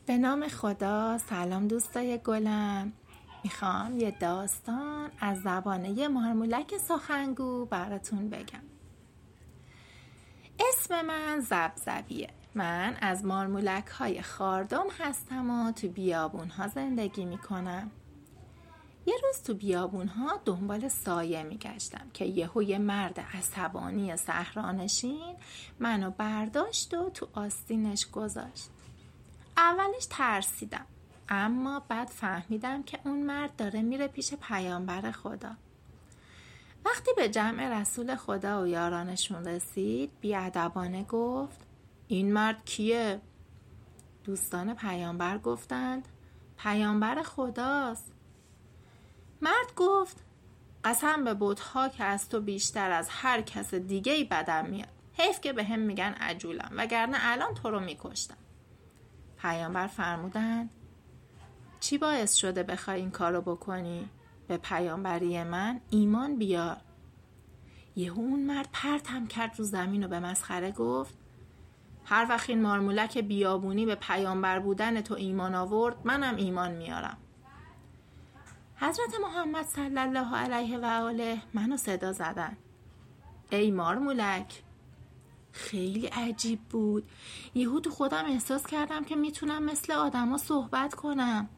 به نام خدا. سلام دوستای گلم. میخوام یه داستان از زبان یه مارمولک سخنگو براتون بگم. اسم من زبزبیه. من از مارمولک های خاردم هستم و تو بیابون ها زندگی میکنم. یه روز تو بیابون ها دنبال سایه میگشتم که یه مرد عصبانی صحرانشین منو برداشت و تو آستینش گذاشت. اولش ترسیدم، اما بعد فهمیدم که اون مرد داره میره پیش پیامبر خدا. وقتی به جمع رسول خدا و یارانشون رسید، بیادبانه گفت: این مرد کیه؟ دوستان پیامبر گفتند: پیامبر خداست. مرد گفت: قسم به بت‌ها که از تو بیشتر از هر کس دیگه‌ای بدم میاد. حیف که به هم میگن عجولم، وگرنه الان تو رو میکشتم. پیامبر فرمودند: چی باعث شده بخوای این کارو بکنی؟ به پیامبری من ایمان بیار. یهو اون مرد پرتم کرد رو زمین و به مسخره گفت: هر وقت این مارمولک بیابونی به پیامبر بودن تو ایمان آورد، منم ایمان میارم. حضرت محمد صلی الله علیه و آله منو صدا زدن: ای مارمولک. خیلی عجیب بود. یهو تو خودم احساس کردم که میتونم مثل آدما صحبت کنم.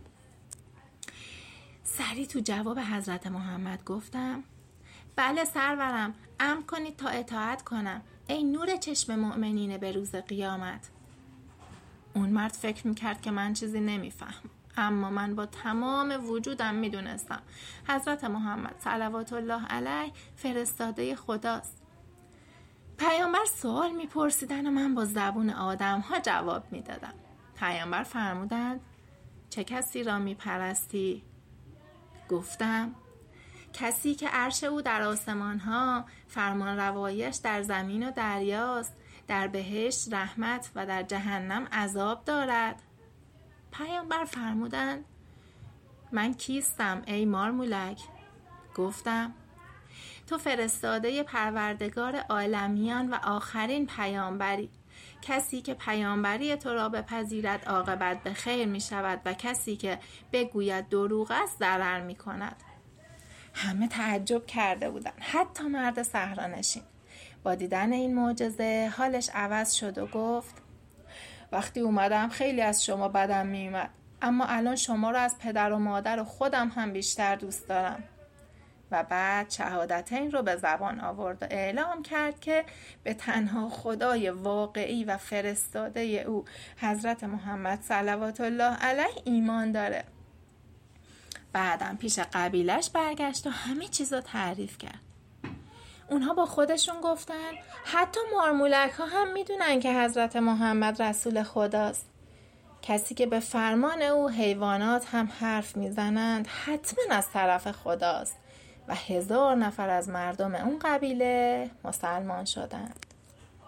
سری تو جواب حضرت محمد گفتم: بله سرورم، امر کنید تا اطاعت کنم. ای نور چشم مؤمنین به روز قیامت. اون مرد فکر میکرد که من چیزی نمیفهم، اما من با تمام وجودم میدونستم حضرت محمد صلوات الله علیه فرستاده خداست. پیامبر سوال میپرسیدن و من با زبون آدم ها جواب میدادم. پیامبر فرمودند: چه کسی را میپرستی؟ گفتم: کسی که عرش او در آسمان ها، فرمان روایش در زمین و دریاست، در بهشت رحمت و در جهنم عذاب دارد. پیامبر فرمودند: من کیستم ای مارمولک؟ گفتم: تو فرستاده پروردگار عالمیان و آخرین پیامبری. کسی که پیامبری تو را بپذیرد عاقبت به خیر می شود و کسی که بگوید دروغ است ضرر می کند. همه تعجب کرده بودن، حتی مرد صحرانشین. با دیدن این معجزه حالش عوض شد و گفت: وقتی اومدم خیلی از شما بدم می اومد، اما الان شما را از پدر و مادر و خودم هم بیشتر دوست دارم. و بعد شهادتین رو به زبان آورد و اعلام کرد که به تنها خدای واقعی و فرستاده او حضرت محمد صلوات الله علیه ایمان داره. بعدم پیش قبیلش برگشت و همه چیز رو تعریف کرد. اونها با خودشون گفتن: حتی مارمولک ها هم میدونن که حضرت محمد رسول خداست. کسی که به فرمان او حیوانات هم حرف میزنند حتما از طرف خداست. و 1000 نفر از مردم اون قبیله مسلمان شدند.